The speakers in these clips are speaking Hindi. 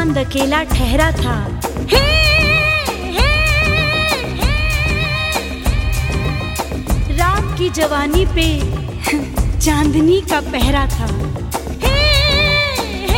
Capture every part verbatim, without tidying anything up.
चांद अकेला ठहरा था। हे, हे, हे, रात की जवानी पे चांदनी का पहरा था। हे, हे,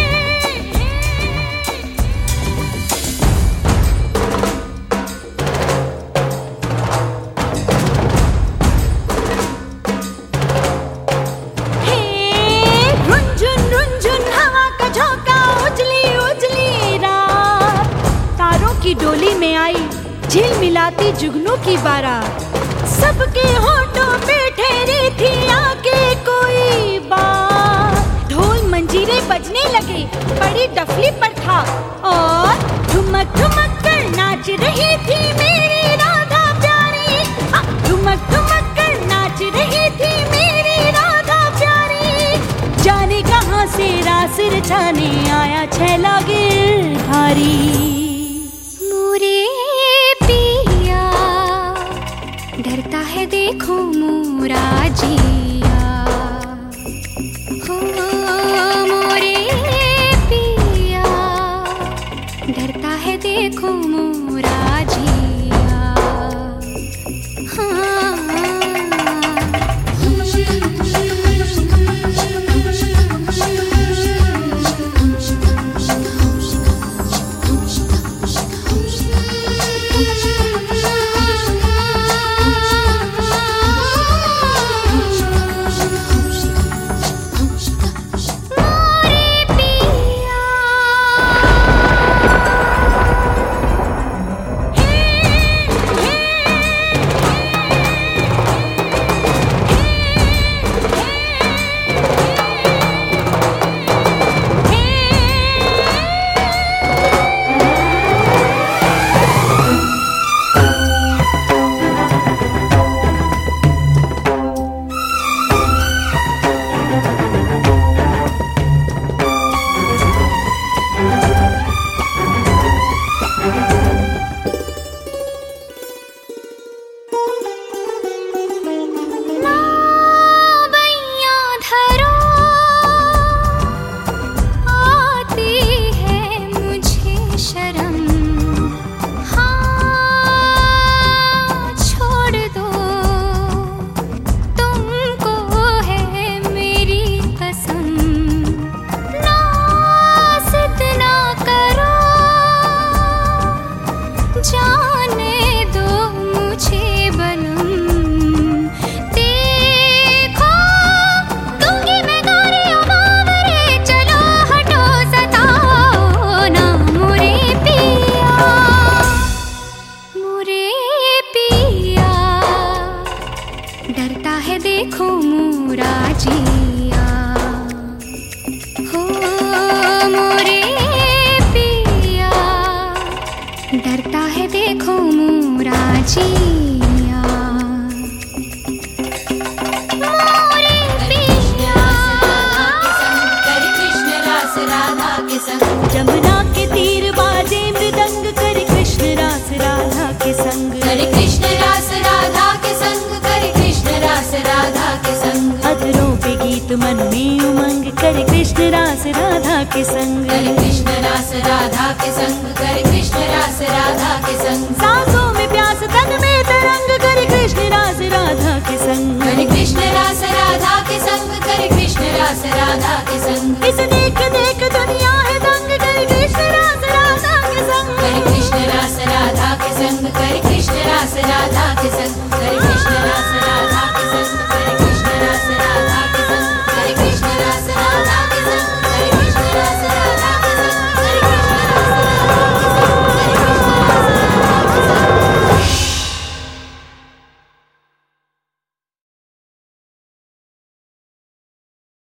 हे, रुंझुन रुंझुन हवा का झोंका, उजली उजली रात, तारों की डोली में आई झिल मिलाती जुगनू की बारात। सबके होठों पे ठहरी थी आके कोई बात। ढोल मंजीरे बजने लगे, बड़ी डफली पर था, और ठुमक ठुमक कर नाच रही थी मेरी राधा प्यारी। हाँ, ठुमक ठुमक कर नाच रही थी मेरी राधा प्यारी। जाने कहाँ से रास रचाने आया छैला गिरधारी। डरता है देखो मोरा जिया, हो मोरे पिया, डरता है देखो मोरा जिया। हाँ डरता है देखो मोरा जिया, हो मोरे पिया, डरता है देखो मोरा जिया। मोरे पिया करे कृष्ण रास राधा के संग, जमुना के तीर बाजे मृदंग करे कृष्ण रास राधा के संग। करे कृष्ण रास राधा के संग, करे कृष्ण रास राधा के संग। अधरों पे गीत मन में उमंग करे कृष्ण रास राधा के संग। करे कृष्ण रास राधा के संग, करे कृष्ण रास राधा के संग। सांसों में प्यास तन में तरंग करे कृष्ण रास राधा के संग। करे कृष्ण रास राधा के संग, करे कृष्ण रास राधा के संग। इस देख देख दुनिया है दंग करे कृष्ण रास राधा के संग। करे कृष्ण रास राधा के संग, करे कृष्ण रास राधा के संग।